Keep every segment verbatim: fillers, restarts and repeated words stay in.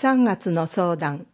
さんがつの相談。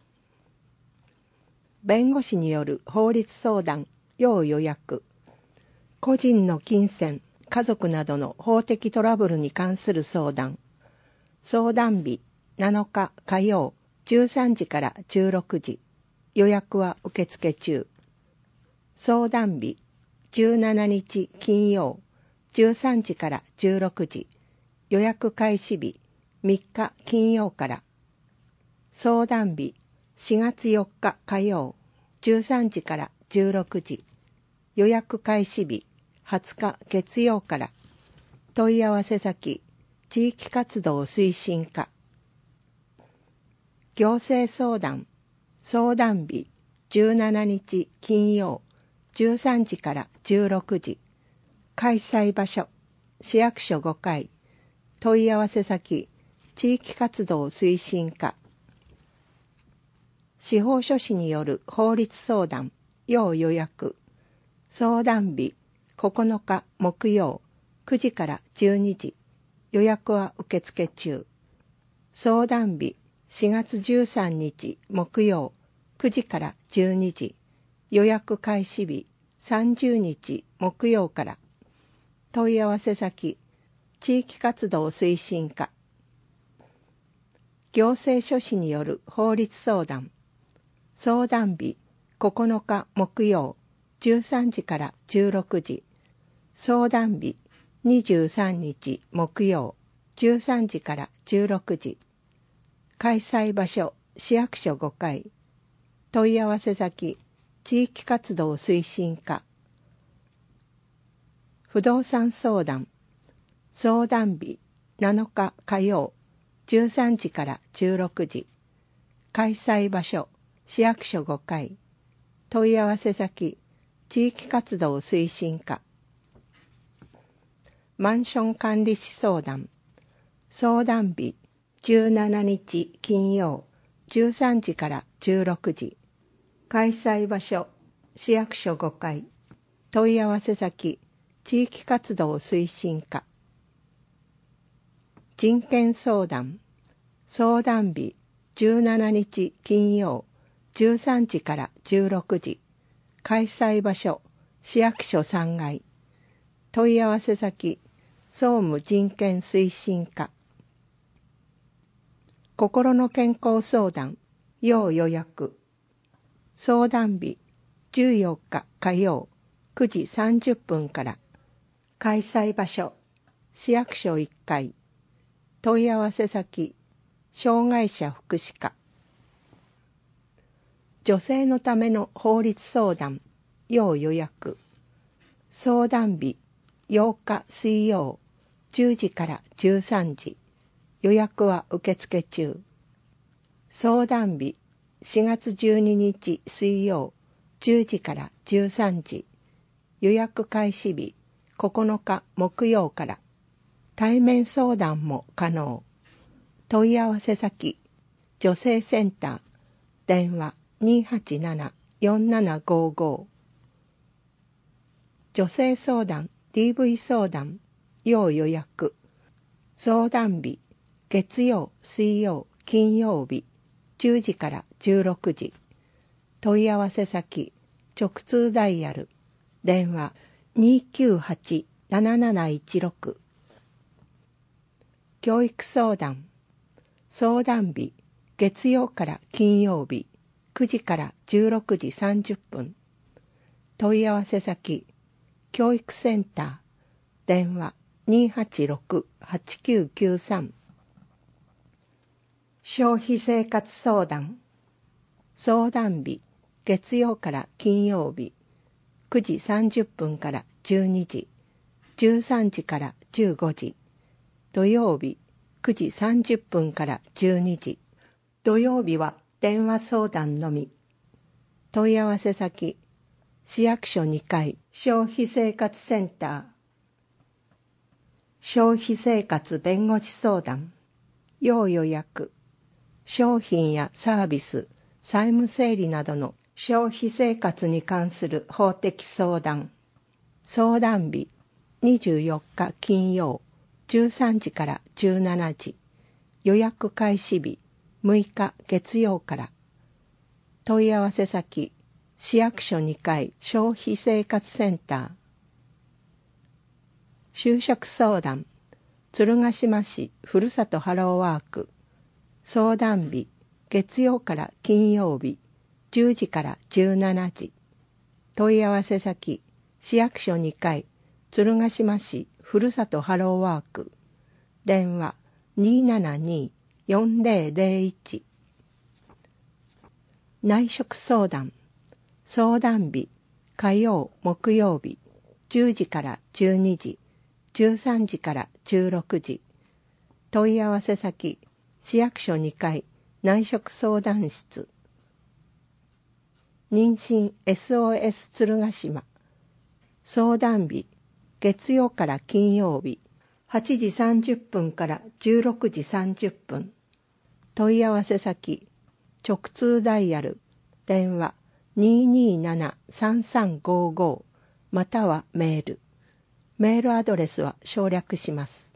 弁護士による法律相談、要予約。個人の金銭、家族などの法的トラブルに関する相談。相談日なのか火曜じゅうさんじからじゅうろくじ。予約は受付中。相談日じゅうしちにち金曜じゅうさんじからじゅうろくじ。予約開始日みっか金曜から。相談日しがつよっか火曜じゅうさんじからじゅうろくじ。予約開始日はつか月曜から。問い合わせ先地域活動推進課。行政相談相談日じゅうしちにち金曜じゅうさんじからじゅうろくじ。開催場所市役所ごかい。問い合わせ先地域活動推進課。司法書士による法律相談、要予約。相談日ここのか木曜くじからじゅうにじ。予約は受付中。相談日しがつじゅうさんにち木曜くじからじゅうにじ。予約開始日さんじゅうにち木曜から。問い合わせ先地域活動推進課。行政書士による法律相談。相談日ここのか木曜じゅうさんじからじゅうろくじ。相談日にじゅうさんにち木曜じゅうさんじからじゅうろくじ。開催場所市役所ごかい。問い合わせ先地域活動推進課。不動産相談。相談日なのか火曜じゅうさんじからじゅうろくじ。開催場所市役所ごかい。問い合わせ先地域活動推進課。マンション管理士相談。相談日じゅうしちにち金曜じゅうさんじからじゅうろくじ。開催場所市役所ごかい。問い合わせ先地域活動推進課。人権相談。相談日じゅうしちにち金曜じゅうさんじからじゅうろくじ。開催場所市役所さんがい。問い合わせ先総務人権推進課。心の健康相談要予約。相談日じゅうよっか火曜くじさんじゅっぷんから。開催場所市役所いっかい。問い合わせ先障害者福祉課。女性のための法律相談要予約。相談日ようか水曜じゅうじからじゅうさんじ。予約は受付中。相談日しがつじゅうににち水曜じゅうじからじゅうさんじ。予約開始日ここのか木曜から。対面相談も可能。問い合わせ先女性センター。電話にーはちななよんななごーごー。女性相談 ディーブイ 相談要予約。相談日月曜水曜金曜日じゅうじからじゅうろくじ。問い合わせ先直通ダイヤル。電話にーきゅうはちなななないちろく。教育相談。相談日月曜から金曜日くじからじゅうろくじさんじゅっぷん。問い合わせ先教育センター。電話にーはちろくはちきゅうきゅうさん。消費生活相談。相談日月曜から金曜日くじさんじゅっぷんからじゅうにじ。じゅうさんじからじゅうごじ。土曜日くじさんじゅっぷんからじゅうにじ。土曜日は電話相談のみ。問い合わせ先市役所にかい消費生活センター。消費生活弁護士相談要予約。商品やサービス、債務整理などの消費生活に関する法的相談。相談日にじゅうよっか金曜じゅうさんじからじゅうしちじ。予約開始日むいか月曜から。問い合わせ先、市役所にかい消費生活センター。就職相談、鶴ヶ島市ふるさとハローワーク。相談日、月曜から金曜日、じゅうじからじゅうしちじ。問い合わせ先、市役所にかい鶴ヶ島市ふるさとハローワーク。電話 にーななにーよんぜろぜろいち。内職相談、相談日、火曜、木曜日、じゅうじからじゅうにじ、じゅうさんじからじゅうろくじ。問い合わせ先、市役所にかい内職相談室。妊娠 エスオーエス 鶴ヶ島。相談日、月曜から金曜日、はちじさんじゅっぷんからじゅうろくじさんじゅっぷん。問い合わせ先、直通ダイヤル、電話 にーにーななさんさんごーごー またはメール。メールアドレスは省略します。